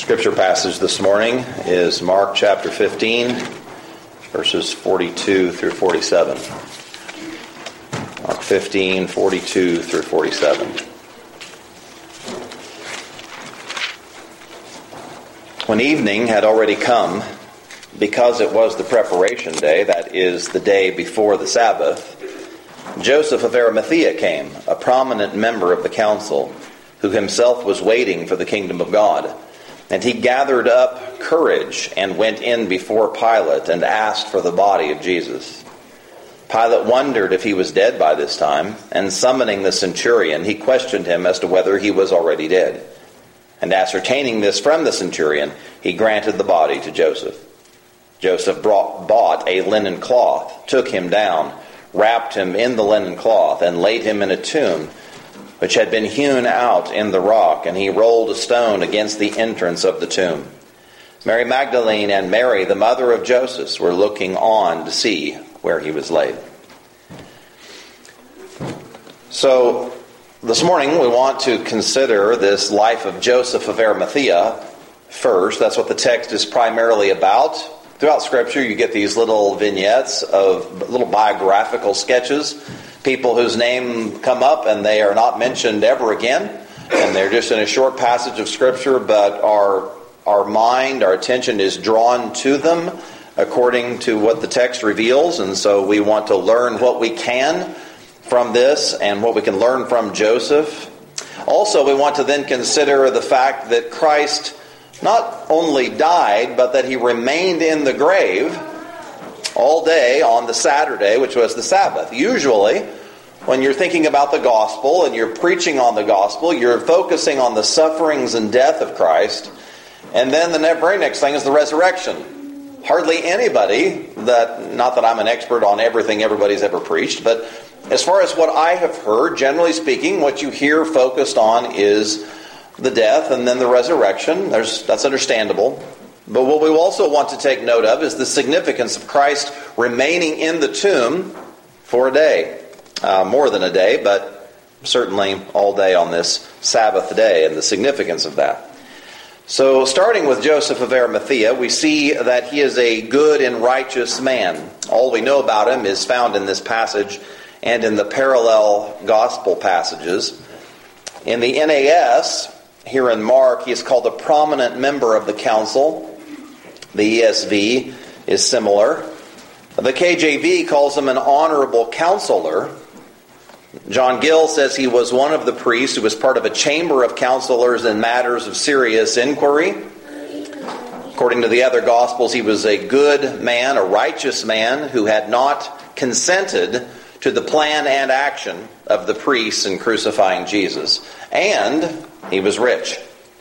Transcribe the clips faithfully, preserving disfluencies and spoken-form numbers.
Scripture passage this morning is Mark chapter fifteen, verses forty-two through forty-seven. Mark fifteen, forty-two through forty-seven. When evening had already come, because it was the preparation day, that is, the day before the Sabbath, Joseph of Arimathea came, a prominent member of the council, who himself was waiting for the kingdom of God. And he gathered up courage and went in before Pilate and asked for the body of Jesus. Pilate wondered if he was dead by this time, and summoning the centurion, he questioned him as to whether he was already dead. And ascertaining this from the centurion, he granted the body to Joseph. Joseph brought, bought a linen cloth, took him down, wrapped him in the linen cloth, and laid him in a tomb which had been hewn out in the rock, and he rolled a stone against the entrance of the tomb. Mary Magdalene and Mary, the mother of Joseph, were looking on to see where he was laid. So, this morning we want to consider this life of Joseph of Arimathea first. That's what the text is primarily about. Throughout Scripture you get these little vignettes of little biographical sketches, people whose name come up and they are not mentioned ever again, and they're just in a short passage of Scripture, but our our mind, our attention is drawn to them according to what the text reveals, and so we want to learn what we can from this and what we can learn from Joseph. Also, we want to then consider the fact that Christ not only died, but that he remained in the grave all day on the Saturday, which was the Sabbath. Usually, when you're thinking about the gospel and you're preaching on the gospel, you're focusing on the sufferings and death of Christ. And then the very next thing is the resurrection. Hardly anybody, that not that I'm an expert on everything everybody's ever preached, but as far as what I have heard, generally speaking, what you hear focused on is the death and then the resurrection. There's, that's understandable. But what we also want to take note of is the significance of Christ remaining in the tomb for a day. Uh, more than a day, but certainly all day on this Sabbath day, and the significance of that. So, starting with Joseph of Arimathea, we see that he is a good and righteous man. All we know about him is found in this passage and in the parallel gospel passages. In the N A S, here in Mark, he is called a prominent member of the council. The E S V is similar. The K J V calls him an honorable counselor. John Gill says he was one of the priests who was part of a chamber of counselors in matters of serious inquiry. According to the other Gospels, he was a good man, a righteous man who had not consented to the plan and action of the priests in crucifying Jesus. And he was rich.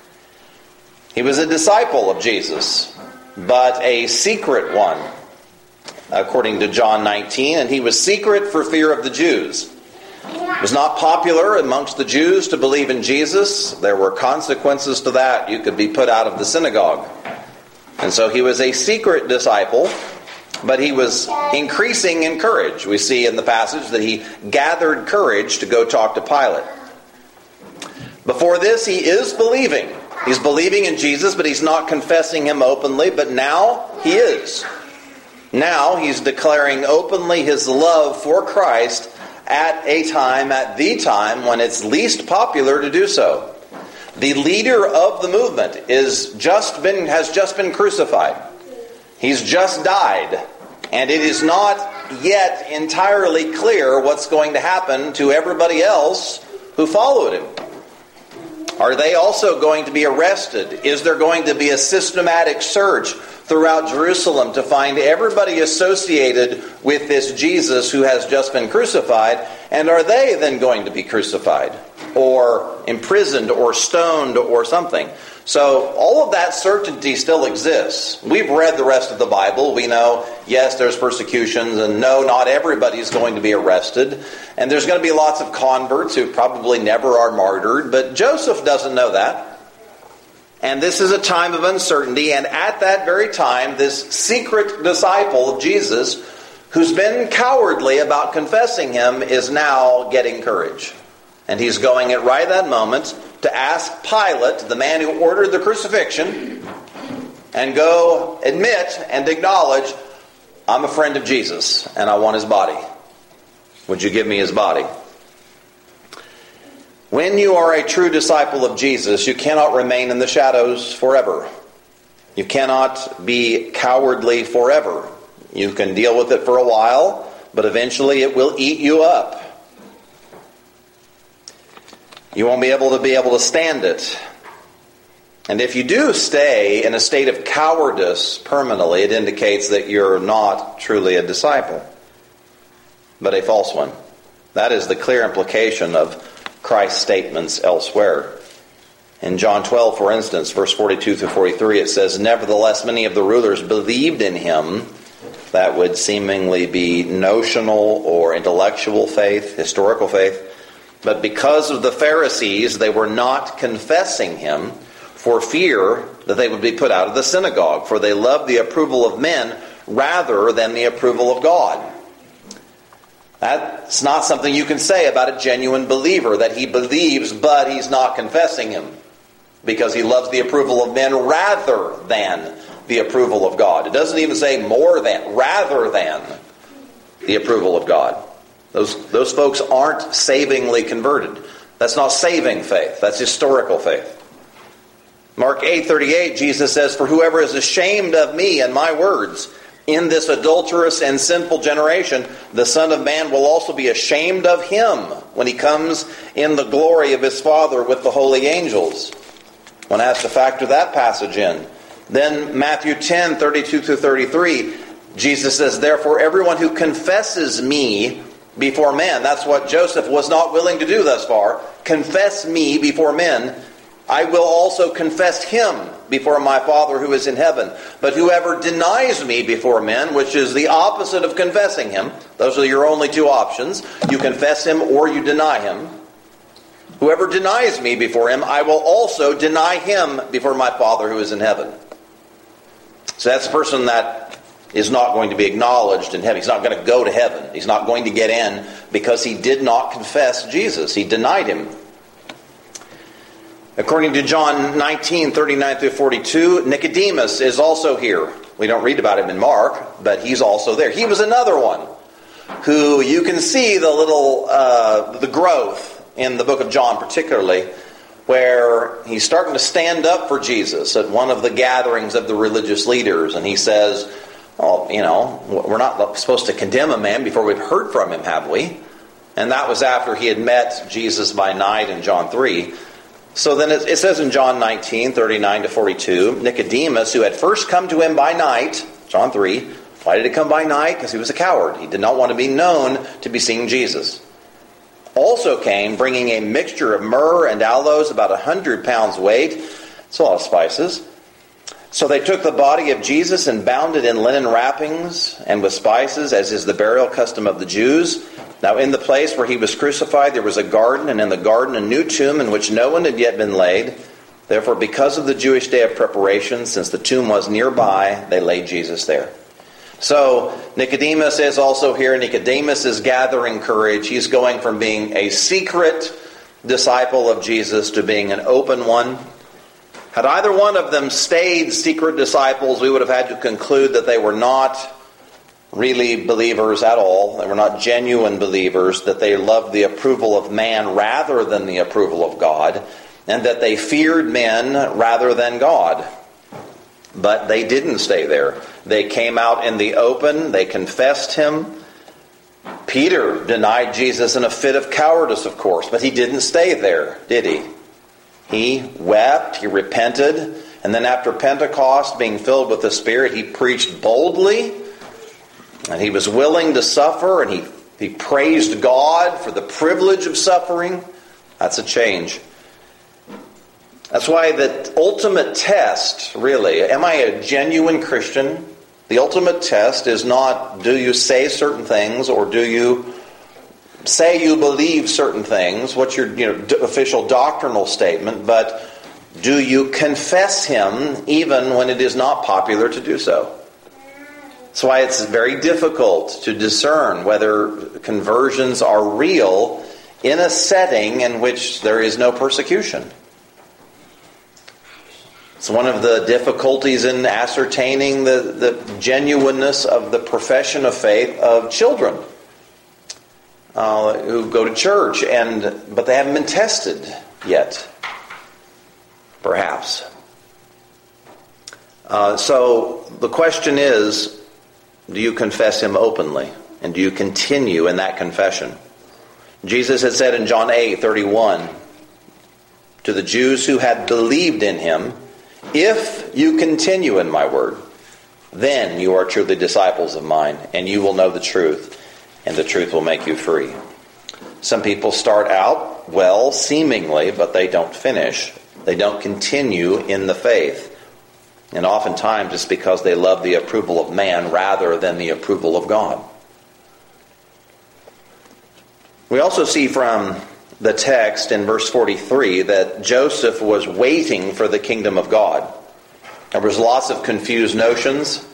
He was a disciple of Jesus, but a secret one, according to John nineteen, and he was secret for fear of the Jews. It was not popular amongst the Jews to believe in Jesus. There were consequences to that. You could be put out of the synagogue. And so he was a secret disciple, but he was increasing in courage. We see in the passage that he gathered courage to go talk to Pilate. Before this, he is believing. He's believing in Jesus, but he's not confessing him openly. But now he is. Now he's declaring openly his love for Christ at a time, at the time, when it's least popular to do so. The leader of the movement is just been has just been crucified. He's just died. And it is not yet entirely clear what's going to happen to everybody else who followed him. Are they also going to be arrested? Is there going to be a systematic search throughout Jerusalem to find everybody associated with this Jesus who has just been crucified? And are they then going to be crucified or imprisoned or stoned or something? So all of that certainty still exists. We've read the rest of the Bible. We know, yes, there's persecutions, and no, not everybody's going to be arrested. And there's going to be lots of converts who probably never are martyred. But Joseph doesn't know that. And this is a time of uncertainty. And at that very time, this secret disciple of Jesus, who's been cowardly about confessing him, is now getting courage. And he's going at right that moment to ask Pilate, the man who ordered the crucifixion, and go admit and acknowledge, I'm a friend of Jesus and I want his body. Would you give me his body? When you are a true disciple of Jesus, you cannot remain in the shadows forever. You cannot be cowardly forever. You can deal with it for a while, but eventually it will eat you up. You won't be able to be able to stand it. And if you do stay in a state of cowardice permanently, it indicates that you're not truly a disciple, but a false one. That is the clear implication of Christ's statements elsewhere. In John twelve, for instance, verse forty-two through forty-three, it says, "Nevertheless, many of the rulers believed in him." That would seemingly be notional or intellectual faith, historical faith. "But because of the Pharisees, they were not confessing him for fear that they would be put out of the synagogue. For they loved the approval of men rather than the approval of God." That's not something you can say about a genuine believer, that he believes but he's not confessing him, because he loves the approval of men rather than the approval of God. It doesn't even say more than, rather than the approval of God. Those, those folks aren't savingly converted. That's not saving faith. That's historical faith. Mark eight thirty-eight, Jesus says, "For whoever is ashamed of me and my words in this adulterous and sinful generation, the Son of Man will also be ashamed of him when he comes in the glory of his Father with the holy angels." One has to factor that passage in. Then Matthew ten thirty-two through thirty-three, Jesus says, "Therefore everyone who confesses me before men," that's what Joseph was not willing to do thus far, "confess me before men, I will also confess him before my Father who is in heaven. But whoever denies me before men," which is the opposite of confessing him, those are your only two options, you confess him or you deny him. "Whoever denies me before him, I will also deny him before my Father who is in heaven." So that's the person that is not going to be acknowledged in heaven. He's not going to go to heaven. He's not going to get in because he did not confess Jesus. He denied him. According to John nineteen thirty-nine through forty-two, Nicodemus is also here. We don't read about him in Mark, but he's also there. He was another one who you can see the little uh, the growth in the book of John, particularly, where he's starting to stand up for Jesus at one of the gatherings of the religious leaders, and he says, "Oh, you know, we're not supposed to condemn a man before we've heard from him, have we?" And that was after he had met Jesus by night in John three. So then it says in John nineteen thirty-nine to forty-two, Nicodemus, who had first come to him by night, John three, why did he come by night? Because he was a coward. He did not want to be known to be seeing Jesus. Also came, bringing a mixture of myrrh and aloes, about a hundred pounds weight. It's a lot of spices. So they took the body of Jesus and bound it in linen wrappings and with spices, as is the burial custom of the Jews. Now in the place where he was crucified there was a garden, and in the garden a new tomb in which no one had yet been laid. Therefore, because of the Jewish day of preparation, since the tomb was nearby, they laid Jesus there. So Nicodemus is also here. Nicodemus is gathering courage. He's going from being a secret disciple of Jesus to being an open one. Had either one of them stayed secret disciples, we would have had to conclude that they were not really believers at all. They were not genuine believers, that they loved the approval of man rather than the approval of God, and that they feared men rather than God. But they didn't stay there. They came out in the open. They confessed him. Peter denied Jesus in a fit of cowardice, of course, but he didn't stay there, did he? He wept, he repented, and then after Pentecost, being filled with the Spirit, he preached boldly, and he was willing to suffer, and he, he praised God for the privilege of suffering. That's a change. That's why the ultimate test, really, am I a genuine Christian? The ultimate test is not, do you say certain things, or do you say you believe certain things, what's your you know, official doctrinal statement, but do you confess him even when it is not popular to do so? That's why it's very difficult to discern whether conversions are real in a setting in which there is no persecution. It's one of the difficulties in ascertaining the, the genuineness of the profession of faith of children uh, who go to church, and but they haven't been tested yet, perhaps. Uh, so the question is, do you confess him openly? And do you continue in that confession? Jesus had said in John eight thirty-one to the Jews who had believed in him, "If you continue in my word, then you are truly disciples of mine, and you will know the truth, and the truth will make you free." Some people start out well, seemingly, but they don't finish. They don't continue in the faith. And oftentimes it's because they love the approval of man rather than the approval of God. We also see from the text in verse forty-three that Joseph was waiting for the kingdom of God. There was lots of confused notions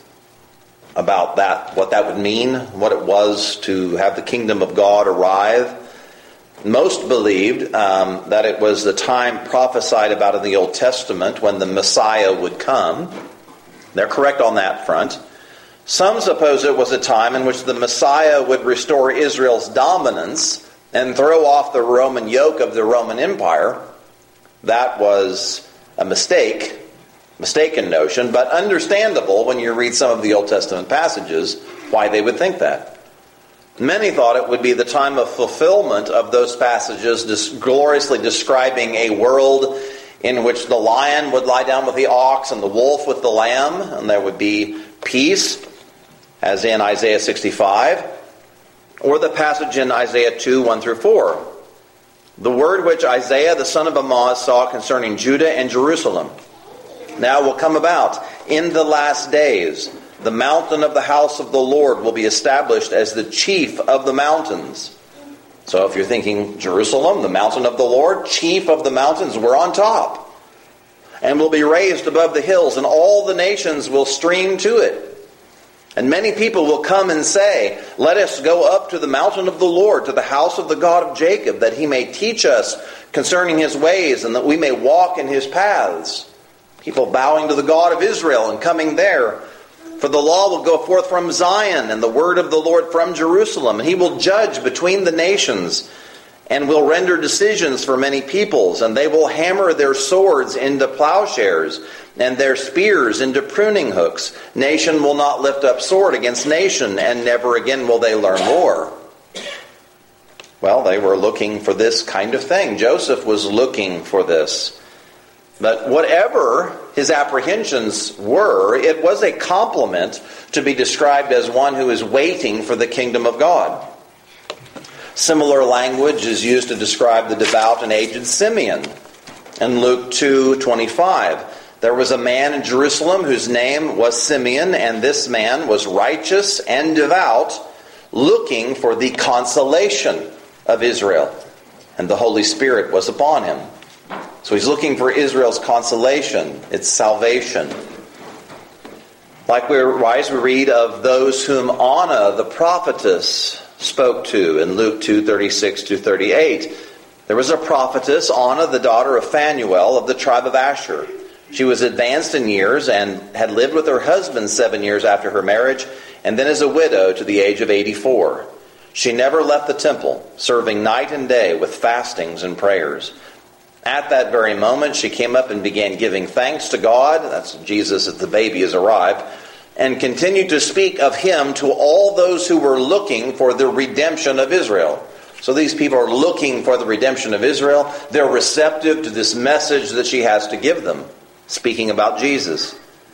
about that, what that would mean, what it was to have the kingdom of God arrive. Most believed um, that it was the time prophesied about in the Old Testament when the Messiah would come. They're correct on that front. Some suppose it was a time in which the Messiah would restore Israel's dominance and throw off the Roman yoke of the Roman Empire. That was a mistake, mistaken notion, but understandable when you read some of the Old Testament passages why they would think that. Many thought it would be the time of fulfillment of those passages gloriously describing a world in which the lion would lie down with the ox and the wolf with the lamb, and there would be peace, as in Isaiah sixty-five, or the passage in Isaiah two, one through four. The word which Isaiah the son of Amoz saw concerning Judah and Jerusalem now will come about in the last days. The mountain of the house of the Lord will be established as the chief of the mountains. So if you're thinking Jerusalem, the mountain of the Lord, chief of the mountains, we're on top. And will be raised above the hills, and all the nations will stream to it. And many people will come and say, "Let us go up to the mountain of the Lord, to the house of the God of Jacob, that he may teach us concerning his ways, and that we may walk in his paths." People bowing to the God of Israel and coming there. For the law will go forth from Zion, and the word of the Lord from Jerusalem. And he will judge between the nations, and will render decisions for many peoples. And they will hammer their swords into plowshares, and their spears into pruning hooks. Nation will not lift up sword against nation, and never again will they learn war. Well, they were looking for this kind of thing. Joseph was looking for this. But whatever his apprehensions were, it was a compliment to be described as one who is waiting for the kingdom of God. Similar language is used to describe the devout and aged Simeon. In Luke two twenty-five, there was a man in Jerusalem whose name was Simeon, and this man was righteous and devout, looking for the consolation of Israel. And the Holy Spirit was upon him. So he's looking for Israel's consolation, its salvation. Likewise, we read of those whom Anna, the prophetess, spoke to in Luke two thirty-six to thirty-eight. There was a prophetess, Anna, the daughter of Phanuel of the tribe of Asher. She was advanced in years and had lived with her husband seven years after her marriage, and then as a widow to the age of eighty-four. She never left the temple, serving night and day with fastings and prayers. At that very moment, she came up and began giving thanks to God, that's Jesus as the baby has arrived, and continued to speak of him to all those who were looking for the redemption of Israel. So these people are looking for the redemption of Israel. They're receptive to this message that she has to give them, speaking about Jesus.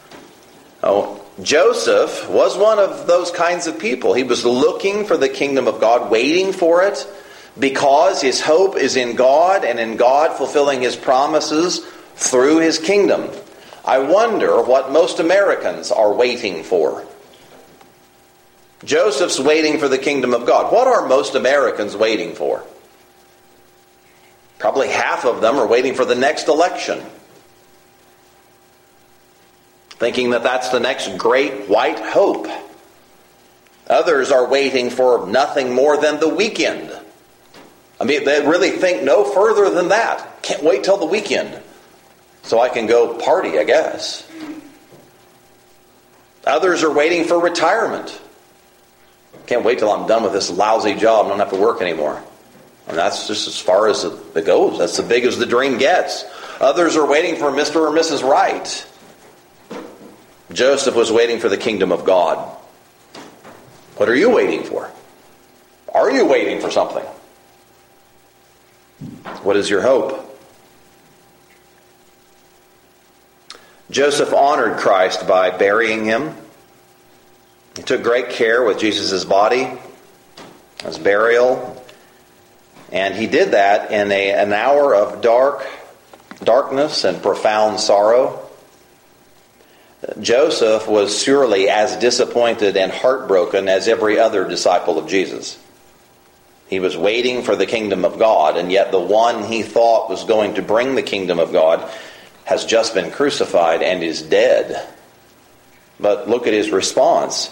Oh, Joseph was one of those kinds of people. He was looking for the kingdom of God, waiting for it, because his hope is in God and in God fulfilling his promises through his kingdom. I wonder what most Americans are waiting for. Joseph's waiting for the kingdom of God. What are most Americans waiting for? Probably half of them are waiting for the next election, thinking that that's the next great white hope. Others are waiting for nothing more than the weekend, I mean, they really think no further than that. Can't wait till the weekend so I can go party, I guess. Others are waiting for retirement. Can't wait till I'm done with this lousy job and don't have to work anymore. And that's just as far as it goes. That's as big as the dream gets. Others are waiting for Mister or Missus Right. Joseph was waiting for the kingdom of God. What are you waiting for? Are you waiting for something? What is your hope? Joseph honored Christ by burying him. He took great care with Jesus' body, his burial, and he did that in a, an hour of dark darkness and profound sorrow. Joseph was surely as disappointed and heartbroken as every other disciple of Jesus. He was waiting for the kingdom of God, and yet the one he thought was going to bring the kingdom of God has just been crucified and is dead. But look at his response.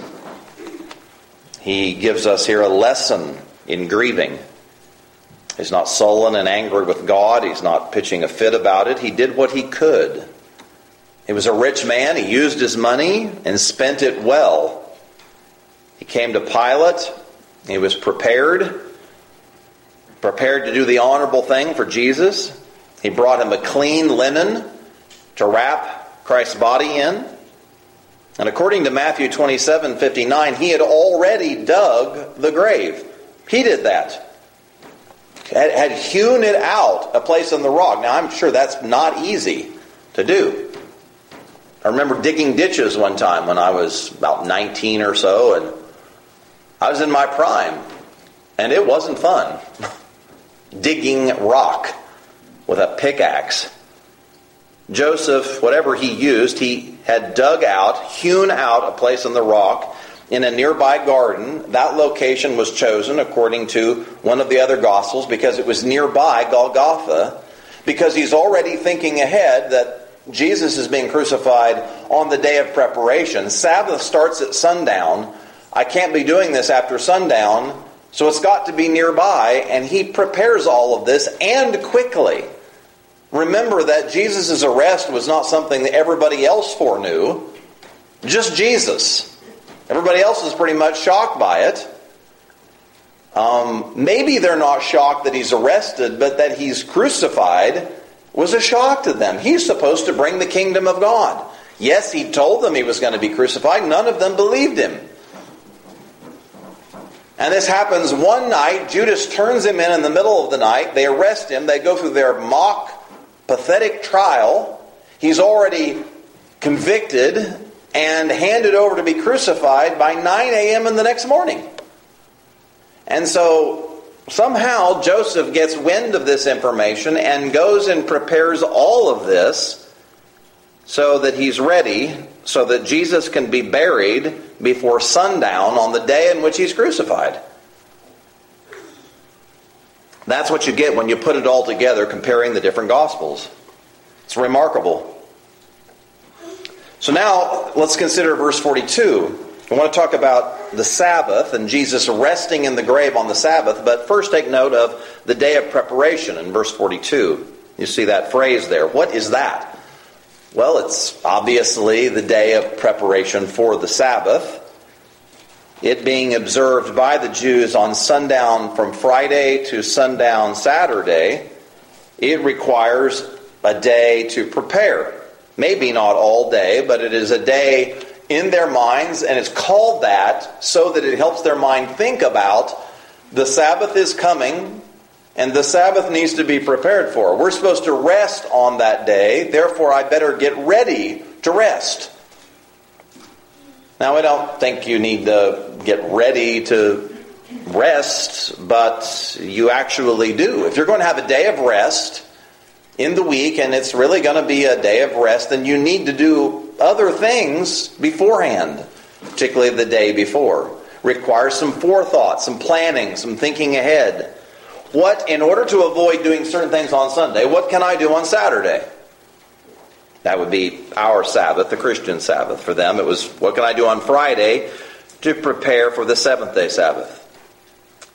He gives us here a lesson in grieving. He's not sullen and angry with God. He's not pitching a fit about it. He did what he could. He was a rich man. He used his money and spent it well. He came to Pilate. He was prepared. Prepared to do the honorable thing for Jesus. He brought him a clean linen to wrap Christ's body in. And according to Matthew twenty-seven fifty-nine, he had already dug the grave. He did that. Had, had hewn it out, a place in the rock. Now, I'm sure that's not easy to do. I remember digging ditches one time when I was about nineteen or so, and I was in my prime, and it wasn't fun. Digging rock with a pickaxe. Joseph, whatever he used, he had dug out, hewn out a place in the rock in a nearby garden. That location was chosen according to one of the other Gospels because it was nearby Golgotha, because he's already thinking ahead that Jesus is being crucified on the day of preparation. Sabbath starts at sundown. I can't be doing this after sundown, so it's got to be nearby, and he prepares all of this, and quickly. Remember that Jesus' arrest was not something that everybody else foreknew. Just Jesus. Everybody else is pretty much shocked by it. Um, maybe they're not shocked that he's arrested, but that he's crucified was a shock to them. He's supposed to bring the kingdom of God. Yes, he told them he was going to be crucified. None of them believed him. And this happens one night. Judas turns him in in the middle of the night. They arrest him. They go through their mock, pathetic trial. He's already convicted and handed over to be crucified by nine a.m. in the next morning. And so somehow Joseph gets wind of this information and goes and prepares all of this so that he's ready, so that Jesus can be buried before sundown on the day in which he's crucified. That's what you get when you put it all together, comparing the different Gospels. It's remarkable. So now, let's consider verse forty-two. I want to talk about the Sabbath and Jesus resting in the grave on the Sabbath, but first take note of the day of preparation in verse forty-two. You see that phrase there. What is that? Well, it's obviously the day of preparation for the Sabbath. It being observed by the Jews on sundown from Friday to sundown Saturday, it requires a day to prepare. Maybe not all day, but it is a day in their minds, and it's called that so that it helps their mind think about the Sabbath is coming, and the Sabbath needs to be prepared for. We're supposed to rest on that day, therefore I better get ready to rest. Now, I don't think you need to get ready to rest, but you actually do. If you're going to have a day of rest in the week, and it's really going to be a day of rest, then you need to do other things beforehand, particularly the day before. Requires some forethought, some planning, some thinking ahead. What, in order to avoid doing certain things on Sunday, what can I do on Saturday? That would be our Sabbath, the Christian Sabbath. For them, it was, what can I do on Friday to prepare for the seventh day Sabbath?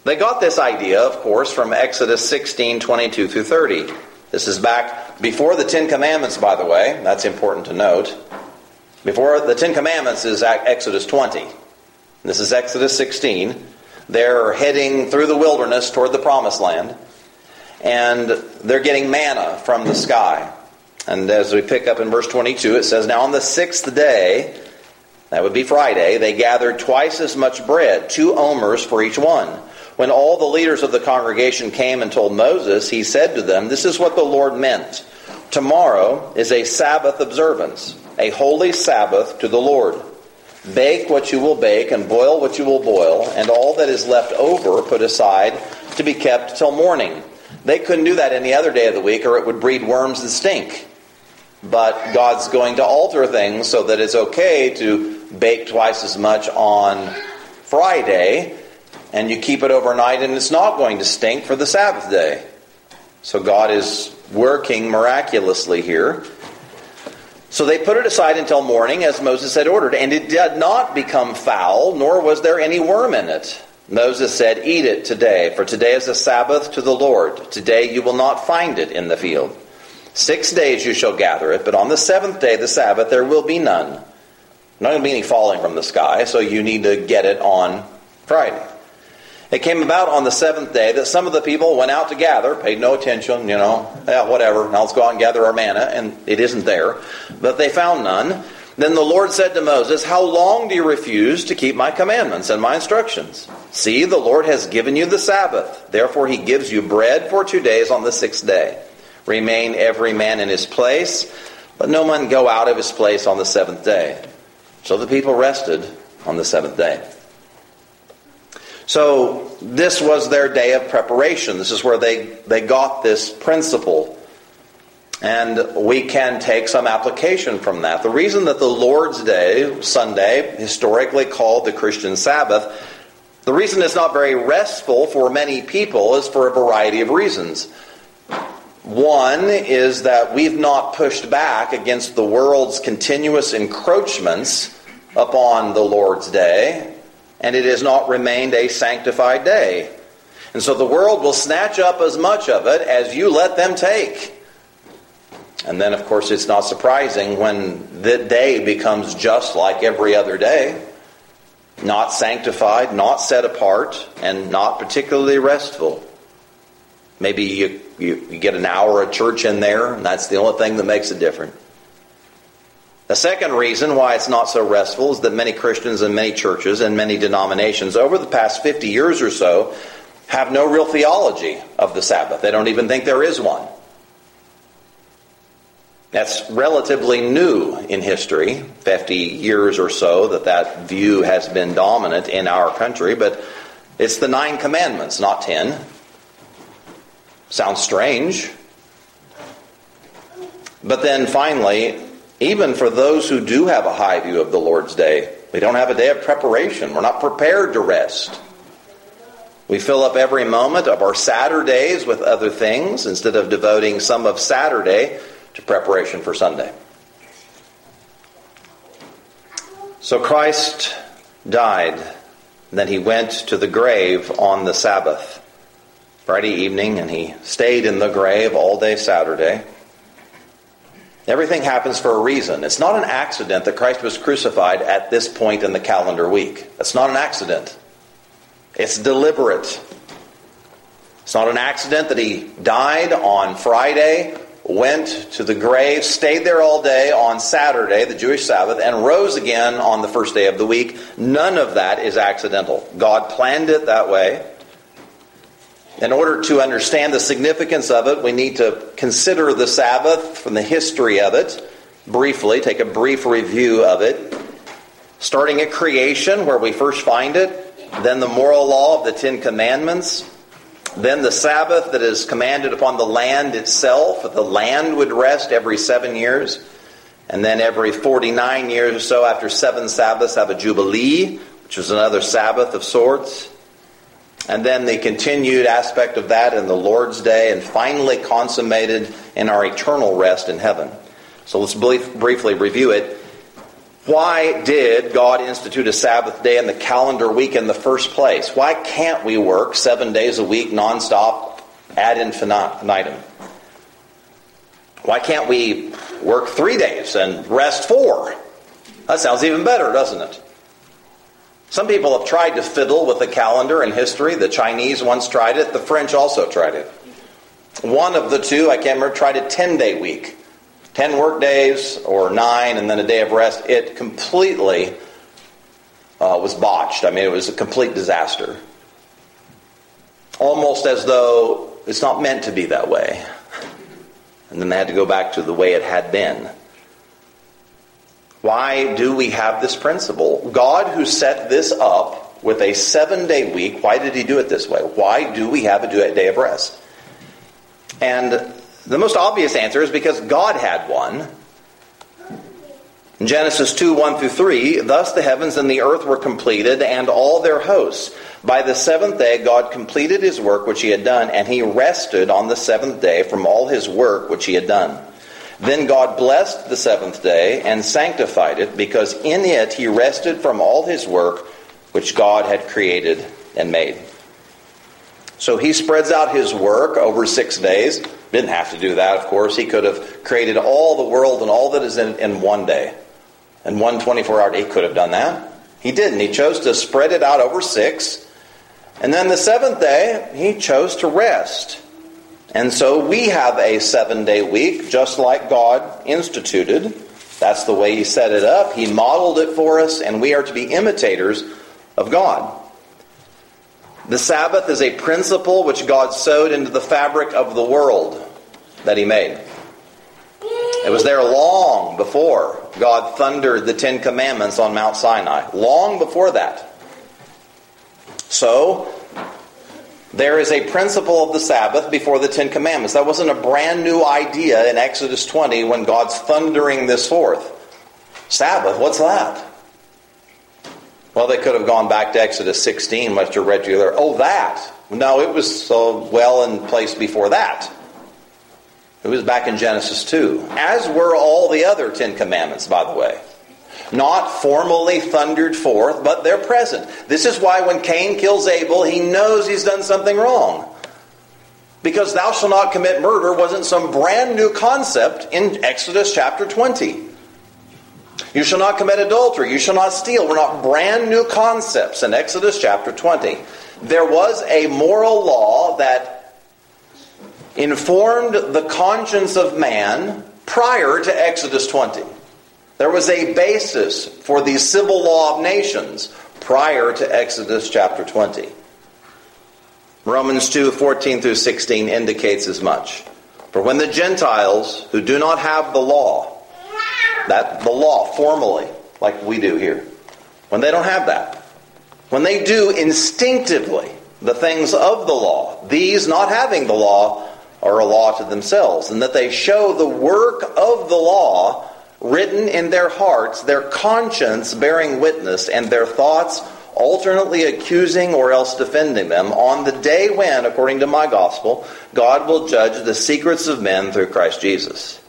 They got this idea, of course, from Exodus sixteen, twenty-two through thirty. This is back before the Ten Commandments, by the way. That's important to note. Before the Ten Commandments is Exodus twenty. This is Exodus sixteen. They're heading through the wilderness toward the Promised Land. And they're getting manna from the sky. And as we pick up in verse twenty-two, it says, "Now on the sixth day," that would be Friday, "they gathered twice as much bread, two omers for each one. When all the leaders of the congregation came and told Moses, he said to them, 'This is what the Lord meant. Tomorrow is a Sabbath observance, a holy Sabbath to the Lord. Bake what you will bake and boil what you will boil, and all that is left over put aside to be kept till morning.'" They couldn't do that any other day of the week, or it would breed worms and stink. But God's going to alter things so that it's okay to bake twice as much on Friday, and you keep it overnight, and it's not going to stink for the Sabbath day. So God is working miraculously here. So they put it aside until morning, as Moses had ordered, and it did not become foul, nor was there any worm in it. Moses said, "Eat it today, for today is a Sabbath to the Lord. Today you will not find it in the field. Six days you shall gather it, but on the seventh day, the Sabbath, there will be none." Not going to be any falling from the sky, so you need to get it on Friday. It came about on the seventh day that some of the people went out to gather, paid no attention, you know, yeah, whatever, now let's go out and gather our manna, and it isn't there. But they found none. Then the Lord said to Moses, "How long do you refuse to keep my commandments and my instructions? See, the Lord has given you the Sabbath. Therefore he gives you bread for two days on the sixth day. Remain every man in his place. Let no man go out of his place on the seventh day." So the people rested on the seventh day. So this was their day of preparation. This is where they, they got this principle. And we can take some application from that. The reason that the Lord's Day, Sunday, historically called the Christian Sabbath, the reason it's not very restful for many people is for a variety of reasons. One is that we've not pushed back against the world's continuous encroachments upon the Lord's Day, and it has not remained a sanctified day. And so the world will snatch up as much of it as you let them take. And then, of course, it's not surprising when the day becomes just like every other day. Not sanctified, not set apart, and not particularly restful. Maybe you, you, you get an hour of church in there, and that's the only thing that makes it different. The second reason why it's not so restful is that many Christians and many churches and many denominations over the past fifty years or so have no real theology of the Sabbath. They don't even think there is one. That's relatively new in history, fifty years or so, that that view has been dominant in our country. But it's the nine commandments, not ten. Sounds strange. But then finally, even for those who do have a high view of the Lord's Day, we don't have a day of preparation. We're not prepared to rest. We fill up every moment of our Saturdays with other things instead of devoting some of Saturday to preparation for Sunday. So Christ died, and then he went to the grave on the Sabbath, Friday evening, and he stayed in the grave all day Saturday. Everything happens for a reason. It's not an accident that Christ was crucified at this point in the calendar week. That's not an accident. It's deliberate. It's not an accident that he died on Friday, went to the grave, stayed there all day on Saturday, the Jewish Sabbath, and rose again on the first day of the week. None of that is accidental. God planned it that way. In order to understand the significance of it, we need to consider the Sabbath from the history of it, briefly, take a brief review of it, starting at creation, where we first find it, then the moral law of the Ten Commandments, then the Sabbath that is commanded upon the land itself, that the land would rest every seven years, and then every forty-nine years or so after seven Sabbaths have a Jubilee, which is another Sabbath of sorts. And then the continued aspect of that in the Lord's Day, and finally consummated in our eternal rest in heaven. So let's brief, briefly review it. Why did God institute a Sabbath day in the calendar week in the first place? Why can't we work seven days a week nonstop ad infinitum? Why can't we work three days and rest four? That sounds even better, doesn't it? Some people have tried to fiddle with the calendar in history. The Chinese once tried it. The French also tried it. One of the two, I can't remember, tried a ten-day week. Ten work days or nine and then a day of rest. It completely uh, was botched. I mean, it was a complete disaster. Almost as though it's not meant to be that way. And then they had to go back to the way it had been. Why do we have this principle? God, who set this up with a seven-day week, why did he do it this way? Why do we have a day of rest? And the most obvious answer is because God had one. In Genesis two, one through three, thus the heavens and the earth were completed, and all their hosts. By the seventh day God completed his work which he had done, and he rested on the seventh day from all his work which he had done. Then God blessed the seventh day and sanctified it, because in it he rested from all his work which God had created and made. So he spreads out his work over six days. Didn't have to do that, of course. He could have created all the world and all that is in, in one day. In one twenty-four hour day, he could have done that. He didn't. He chose to spread it out over six. And then the seventh day, he chose to rest. And so we have a seven-day week, just like God instituted. That's the way he set it up. He modeled it for us, and we are to be imitators of God. The Sabbath is a principle which God sewed into the fabric of the world that he made. It was there long before God thundered the Ten Commandments on Mount Sinai. Long before that. So, there is a principle of the Sabbath before the Ten Commandments. That wasn't a brand new idea in Exodus twenty when God's thundering this forth. Sabbath, what's that? Well, they could have gone back to Exodus sixteen, much to read you there. Oh, that. No, it was so well in place before that. It was back in Genesis two. As were all the other Ten Commandments, by the way. Not formally thundered forth, but they're present. This is why when Cain kills Abel, he knows he's done something wrong. Because thou shalt not commit murder wasn't some brand new concept in Exodus chapter twenty. You shall not commit adultery. You shall not steal. We're not brand new concepts in Exodus chapter twenty. There was a moral law that informed the conscience of man prior to Exodus twenty. There was a basis for the civil law of nations prior to Exodus chapter twenty. Romans two, fourteen through sixteen indicates as much. For when the Gentiles who do not have the law, that the law formally, like we do here, when they don't have that, when they do instinctively the things of the law, these not having the law are a law to themselves, and that they show the work of the law written in their hearts, their conscience bearing witness, and their thoughts alternately accusing or else defending them, on the day when, according to my gospel, God will judge the secrets of men through Christ Jesus.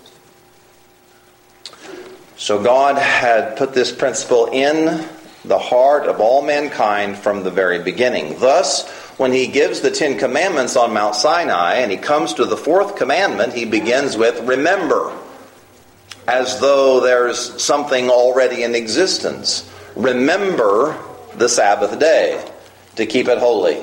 So God had put this principle in the heart of all mankind from the very beginning. Thus, when he gives the Ten Commandments on Mount Sinai, and he comes to the fourth commandment, he begins with, remember, as though there's something already in existence. Remember the Sabbath day to keep it holy.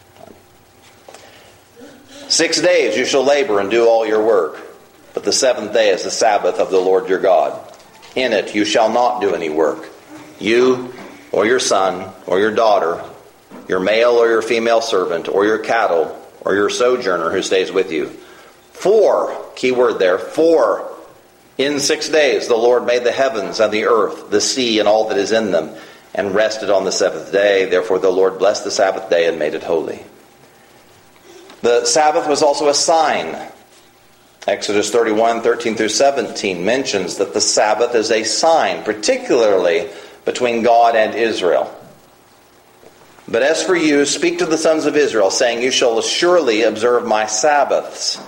Six days you shall labor and do all your work, but the seventh day is the Sabbath of the Lord your God. In it you shall not do any work, you or your son or your daughter, your male or your female servant, or your cattle, or your sojourner who stays with you. For, key word there, for in six days the Lord made the heavens and the earth, the sea and all that is in them, and rested on the seventh day. Therefore the Lord blessed the Sabbath day and made it holy. The Sabbath was also a sign. Exodus thirty-one, thirteen through seventeen mentions that the Sabbath is a sign, particularly between God and Israel. But as for you, speak to the sons of Israel, saying, you shall surely observe my Sabbaths,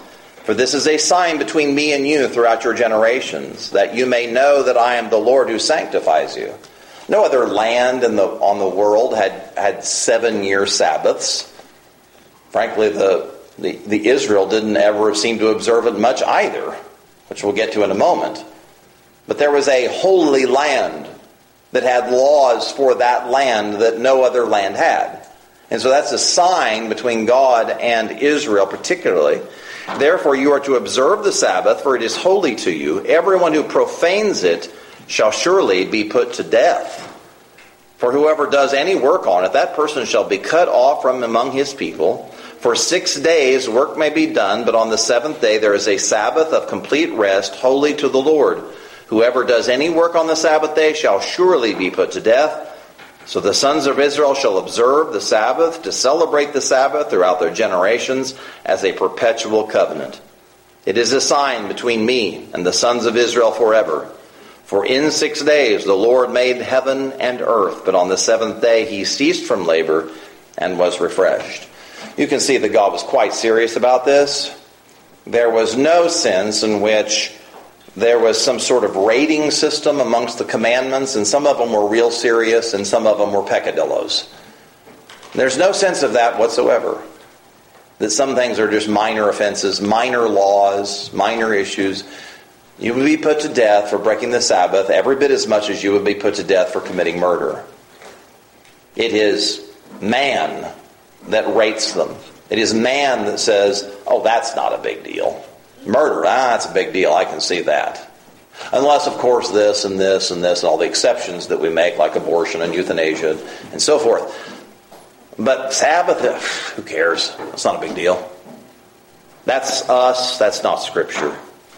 For this is a sign between me and you throughout your generations, that you may know that I am the Lord who sanctifies you. No other land in the, on the world had, had seven-year Sabbaths. Frankly, the, the, the Israel didn't ever seem to observe it much either, which we'll get to in a moment. But there was a holy land that had laws for that land that no other land had. And so that's a sign between God and Israel particularly. Therefore you are to observe the Sabbath, for it is holy to you. Everyone who profanes it shall surely be put to death. For whoever does any work on it, that person shall be cut off from among his people. For six days work may be done, but on the seventh day there is a Sabbath of complete rest, holy to the Lord. Whoever does any work on the Sabbath day shall surely be put to death. So the sons of Israel shall observe the Sabbath to celebrate the Sabbath throughout their generations as a perpetual covenant. It is a sign between me and the sons of Israel forever. For in six days the Lord made heaven and earth, but on the seventh day he ceased from labor and was refreshed. You can see that God was quite serious about this. There was no sense in which there was some sort of rating system amongst the commandments, and some of them were real serious and some of them were peccadillos. There's no sense of that whatsoever. That some things are just minor offenses, minor laws, minor issues. You would be put to death for breaking the Sabbath every bit as much as you would be put to death for committing murder. It is man that rates them. It is man that says, oh, that's not a big deal. Murder, ah, that's a big deal. I can see that. Unless, of course, this and this and this and all the exceptions that we make, like abortion and euthanasia and so forth. But Sabbath, who cares? It's not a big deal. That's us. That's not Scripture.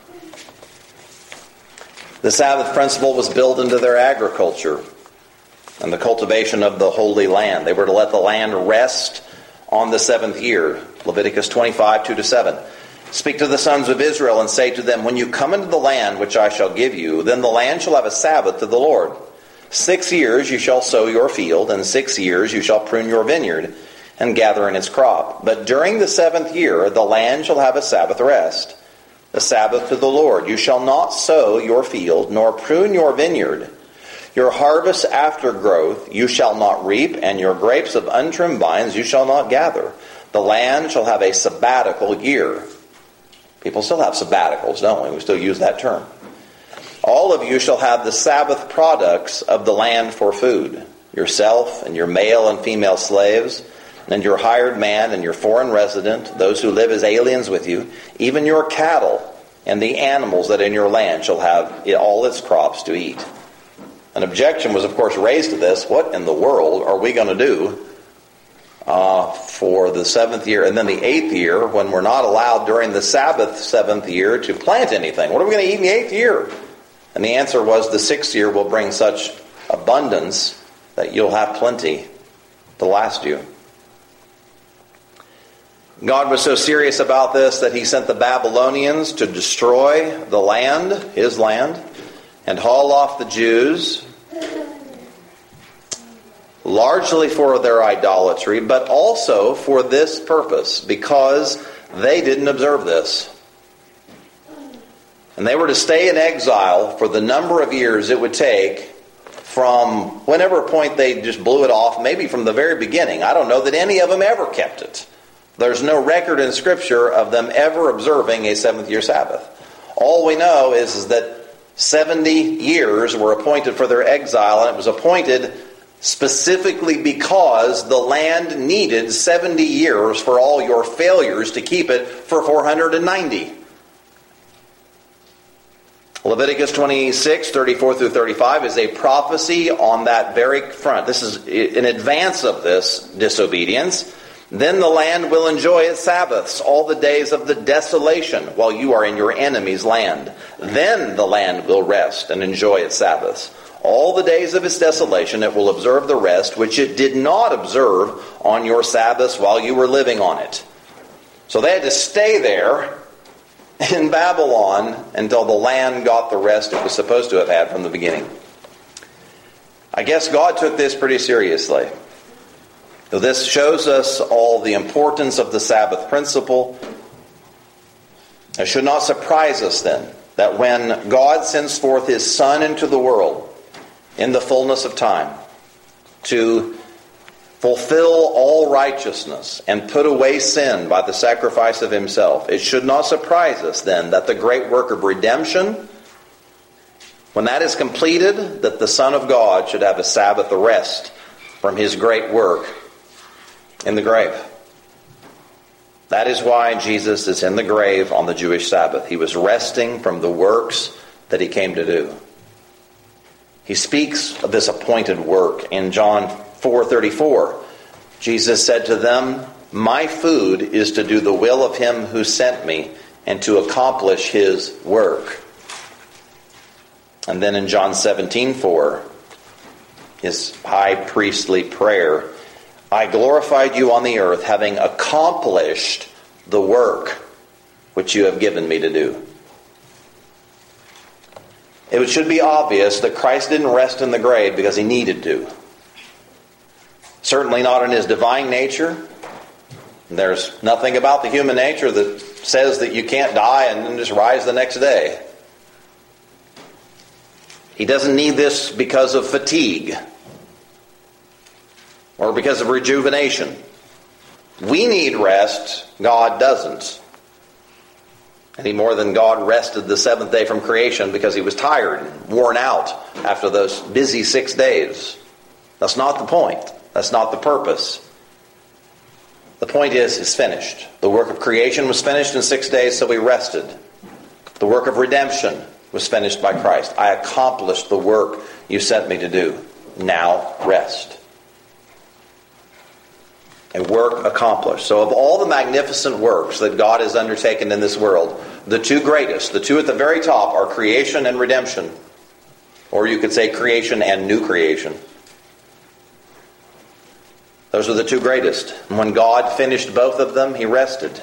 The Sabbath principle was built into their agriculture and the cultivation of the holy land. They were to let the land rest on the seventh year. Leviticus twenty-five, two to seven. Speak to the sons of Israel and say to them, when you come into the land which I shall give you, then the land shall have a Sabbath to the Lord. Six years you shall sow your field, and six years you shall prune your vineyard, and gather in its crop. But during the seventh year the land shall have a Sabbath rest, a Sabbath to the Lord. You shall not sow your field, nor prune your vineyard. Your harvest after growth you shall not reap, and your grapes of untrimmed vines you shall not gather. The land shall have a sabbatical year. People still have sabbaticals, don't we? We still use that term. All of you shall have the Sabbath products of the land for food. Yourself and your male and female slaves, and your hired man and your foreign resident, those who live as aliens with you, even your cattle and the animals that in your land shall have all its crops to eat. An objection was, of course, raised to this. What in the world are we going to do Uh, for the seventh year and then the eighth year, when we're not allowed during the Sabbath seventh year to plant anything? What are we going to eat in the eighth year? And the answer was, the sixth year will bring such abundance that you'll have plenty to last you. God was so serious about this that he sent the Babylonians to destroy the land, his land, and haul off the Jews, largely for their idolatry, but also for this purpose, because they didn't observe this. And they were to stay in exile for the number of years it would take from whenever point they just blew it off, maybe from the very beginning. I don't know that any of them ever kept it. There's no record in Scripture of them ever observing a seventh year Sabbath. All we know is, is that seventy years were appointed for their exile, and it was appointed specifically because the land needed seventy years for all your failures to keep it for four hundred ninety. Leviticus twenty-six, thirty-four through thirty-five is a prophecy on that very front. This is in advance of this disobedience. Then the land will enjoy its Sabbaths all the days of the desolation while you are in your enemy's land. Then the land will rest and enjoy its Sabbaths. All the days of its desolation it will observe the rest which it did not observe on your Sabbaths while you were living on it. So they had to stay there in Babylon until the land got the rest it was supposed to have had from the beginning. I guess God took this pretty seriously. So this shows us all the importance of the Sabbath principle. It should not surprise us then that when God sends forth his Son into the world in the fullness of time to fulfill all righteousness and put away sin by the sacrifice of himself, it should not surprise us then that the great work of redemption, when that is completed, that the Son of God should have a Sabbath rest from his great work in the grave. That is why Jesus is in the grave on the Jewish Sabbath. He was resting from the works that he came to do. He speaks of this appointed work in John four thirty-four. Jesus said to them, "My food is to do the will of him who sent me and to accomplish his work." And then in John seventeen four, his high priestly prayer, "I glorified you on the earth, having accomplished the work which you have given me to do." It should be obvious that Christ didn't rest in the grave because he needed to. Certainly not in his divine nature. There's nothing about the human nature that says that you can't die and then just rise the next day. He doesn't need this because of fatigue or because of rejuvenation. We need rest. God doesn't. Any more than God rested the seventh day from creation because he was tired and worn out after those busy six days. That's not the point. That's not the purpose. The point is, it's finished. The work of creation was finished in six days, so we rested. The work of redemption was finished by Christ. I accomplished the work you sent me to do. Now rest. A work accomplished. So of all the magnificent works that God has undertaken in this world, the two greatest, the two at the very top, are creation and redemption. Or you could say creation and new creation. Those are the two greatest. And when God finished both of them, he rested.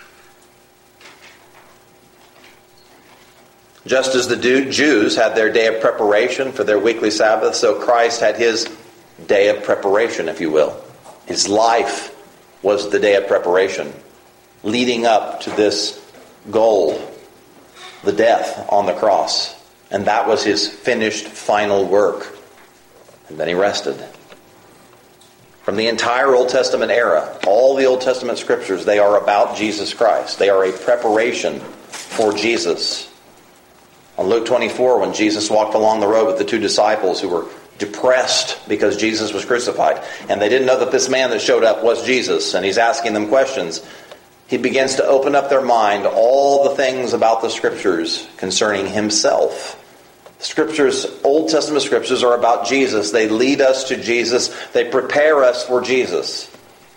Just as the Jews had their day of preparation for their weekly Sabbath, so Christ had his day of preparation, if you will. His life was the day of preparation, leading up to this goal, the death on the cross. And that was his finished final work. And then he rested. From the entire Old Testament era, all the Old Testament scriptures, they are about Jesus Christ. They are a preparation for Jesus. On Luke twenty-four, when Jesus walked along the road with the two disciples who were depressed because Jesus was crucified, and they didn't know that this man that showed up was Jesus, and he's asking them questions, he begins to open up their mind all the things about the scriptures concerning himself. Scriptures, Old Testament scriptures, are about Jesus. They lead us to Jesus. They prepare us for Jesus.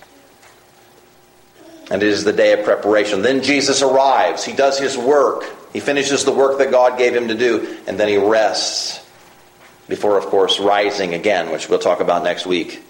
And it is the day of preparation. Then Jesus arrives. He does his work. He finishes the work that God gave him to do, and then he rests. Before, of course, rising again, which we'll talk about next week.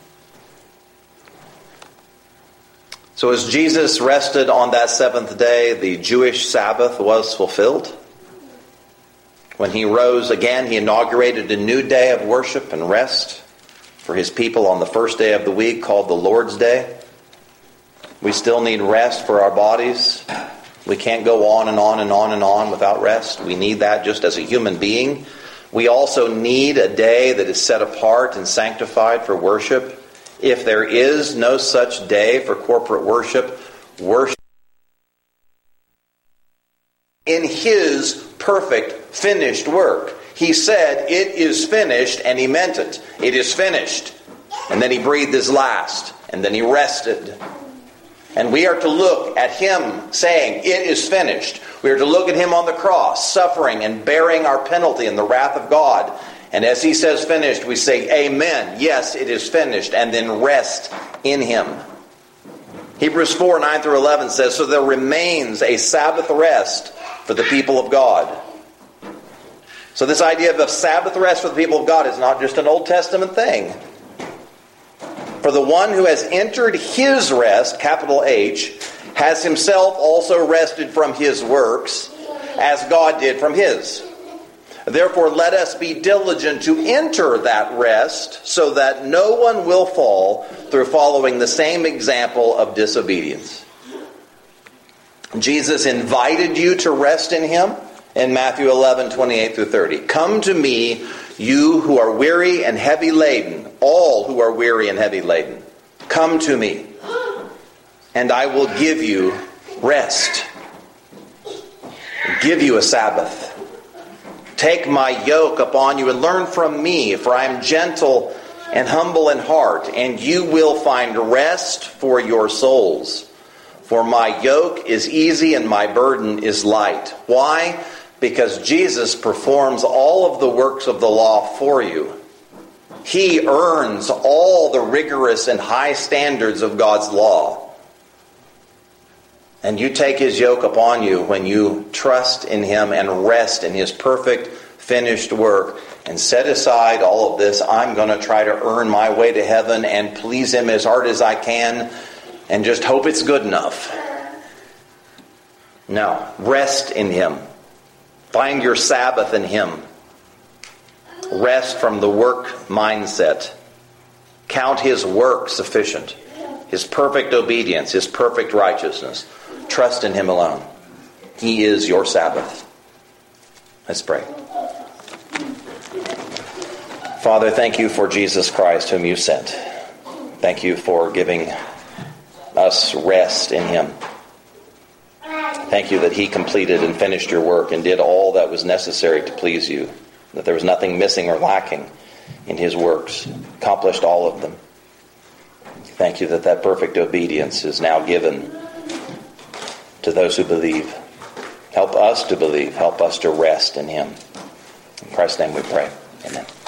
So as Jesus rested on that seventh day, the Jewish Sabbath was fulfilled. When he rose again, he inaugurated a new day of worship and rest for his people on the first day of the week, called the Lord's Day. We still need rest for our bodies. We can't go on and on and on and on without rest. We need that just as a human being. We also need a day that is set apart and sanctified for worship. If there is no such day for corporate worship, worship in his perfect, finished work. He said, "It is finished," and he meant it. It is finished. And then he breathed his last, and then he rested. And we are to look at him saying, "It is finished." We are to look at him on the cross, suffering and bearing our penalty in the wrath of God. And as he says finished, we say, "Amen." Yes, it is finished. And then rest in him. Hebrews four, nine through eleven says, "So there remains a Sabbath rest for the people of God." So this idea of a Sabbath rest for the people of God is not just an Old Testament thing. For the one who has entered his rest, capital H, has himself also rested from his works, as God did from his. Therefore, let us be diligent to enter that rest, so that no one will fall through following the same example of disobedience. Jesus invited you to rest in him in Matthew eleven, twenty-eight through thirty. Come to me, you who are weary and heavy laden, all who are weary and heavy laden. Come to me, and I will give you rest. Give you a Sabbath. Take my yoke upon you and learn from me, for I am gentle and humble in heart, and you will find rest for your souls. For my yoke is easy and my burden is light. Why? Because Jesus performs all of the works of the law for you. He earns all the rigorous and high standards of God's law. And you take his yoke upon you when you trust in him and rest in his perfect, finished work, and set aside all of this. I'm going to try to earn my way to heaven and please him as hard as I can and just hope it's good enough. No, rest in him. Find your Sabbath in him. Rest from the work mindset. Count his work sufficient. His perfect obedience, his perfect righteousness. Trust in him alone. He is your Sabbath. Let's pray. Father, thank you for Jesus Christ whom you sent. Thank you for giving us rest in him. Thank you that he completed and finished your work and did all that was necessary to please you. That there was nothing missing or lacking in his works. Accomplished all of them. Thank you that that perfect obedience is now given to those who believe. Help us to believe. Help us to rest in him. In Christ's name we pray. Amen.